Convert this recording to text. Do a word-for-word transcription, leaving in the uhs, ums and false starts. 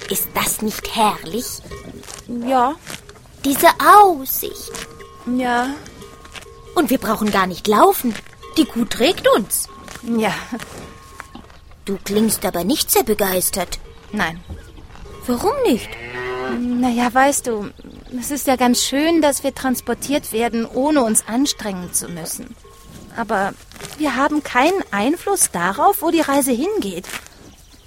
Ist das nicht herrlich? Ja. Diese Aussicht. Ja. Und wir brauchen gar nicht laufen. Die Kuh trägt uns. Ja. Du klingst aber nicht sehr begeistert. Nein. Warum nicht? Naja, weißt du, es ist ja ganz schön, dass wir transportiert werden, ohne uns anstrengen zu müssen. Aber wir haben keinen Einfluss darauf, wo die Reise hingeht.